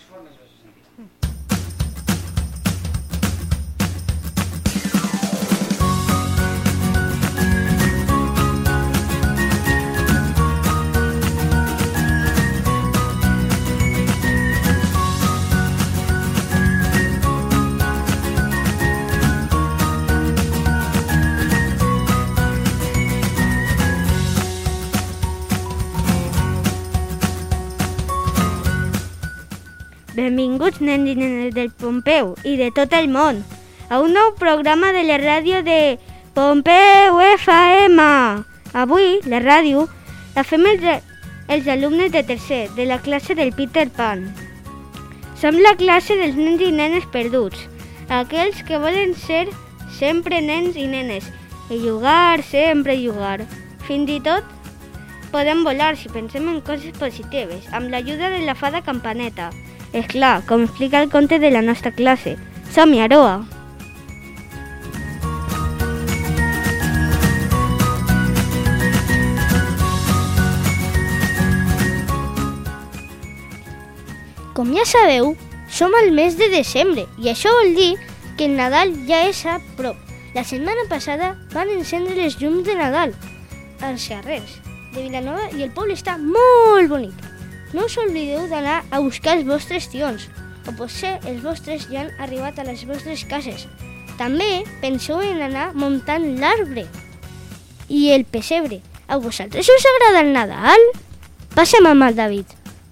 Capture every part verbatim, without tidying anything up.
Benvinguts, nens i nenes del Pompeu i de tot el món, a un nou programa de la ràdio de Pompeu F M. Avui, la ràdio la fem els, els alumnes de tercer de la classe del Peter Pan. Som la classe dels nens i nenes perduts, aquells que volen ser sempre nens i nenes, i jugar, sempre jugar. Fins i tot podem volar si pensem en coses positives, amb l'ajuda de la fada Campaneta. És clar, com explica el conte de la nostra classe. Som-hi, Aroa! Com ja sabeu, som al mes de desembre i això vol dir que el Nadal ja és a prop. La setmana passada van encendre les llums de Nadal als carrers de Vilanova i el poble està molt bonic. No us oblideu d'anar a buscar els vostres tions, o potser els vostres ja han arribat a les vostres cases. També penseu en anar muntant l'arbre i el pessebre. A vosaltres us agrada el Nadal? Passem amb el David.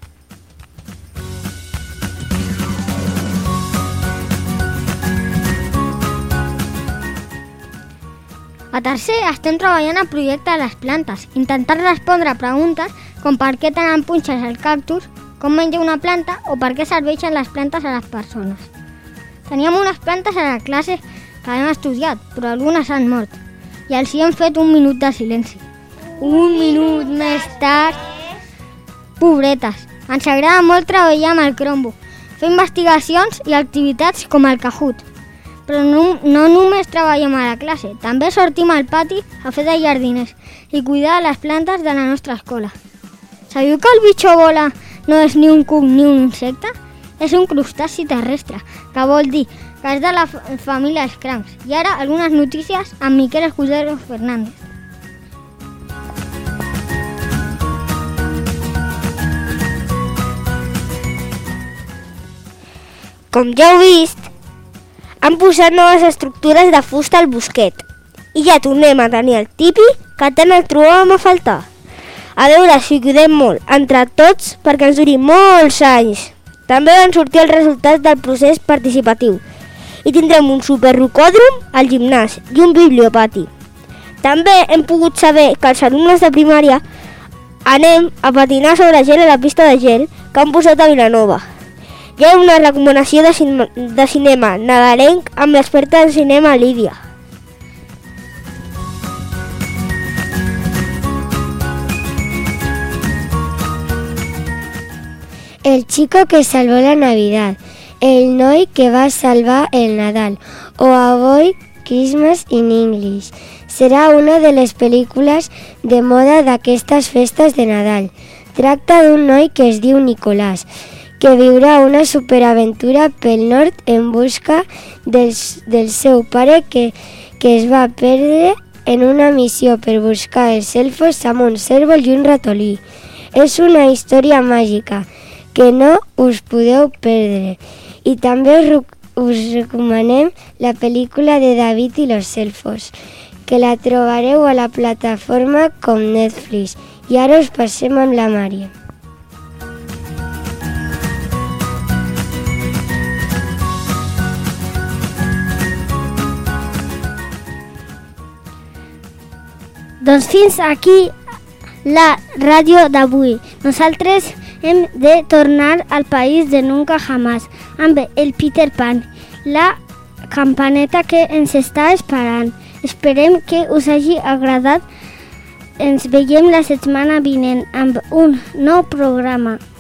A tercer estem treballant al projecte de les plantes, intentant respondre a preguntes com per què tenen punxes els cactus, com menja una planta o per què serveixen les plantes a les persones. Teníem unes plantes a la classe que hem estudiat, però algunes han mort i els hi hem fet un minut de silenci. Un minut més tard... Pobretes, ens agrada molt treballar amb el Chromebook, fer investigacions i activitats com el Kahoot. Però no, no només treballem a la classe, també sortim al pati a fer de jardiners i cuidar les plantes de la nostra escola. Sabeu que el bitxo bola no és ni un cuc ni un insecte? És un crustaci terrestre, que vol dir que és de la família dels crancs. I ara algunes notícies amb Miquel Escudero Fernández. Com ja heu vist, han posat noves estructures de fusta al bosquet i ja tornem a tenir el tipi que tant el trobàvem a faltar. A veure si cuidem molt entre tots perquè ens duri molts anys. També van sortir els resultats del procés participatiu i tindrem un superrocòdrom al gimnàs i un bibliopati. També hem pogut saber que els alumnes de primària anem a patinar sobre gel a la pista de gel que han posat a Vilanova. Hi ha una recomanació de, cin de cinema nadalenc amb l'experta en cinema Lídia. El chico que salvó la Navidad, el noi que va salvar el Nadal o Avoid Christmas in English. Serà una de les pel·lícules de moda d'aquestes festes de Nadal. Tracta d'un noi que es diu Nicolàs, que viurà una superaventura pel nord en busca del, del seu pare que, que es va perdre en una missió per buscar els elfos amb un cérvol i un ratolí. És una història màgica que no us podeu perdre. I també us, us recomanem la pel·lícula de David i los elfos, que la trobareu a la plataforma com Netflix. I ara us passem amb la Mària. Doncs fins aquí la ràdio d'avui. Nosaltres hem de tornar al país de nunca jamás amb el Peter Pan, la campaneta que ens està esperant. Esperem que us hagi agradat. Ens veiem la setmana vinent amb un nou programa.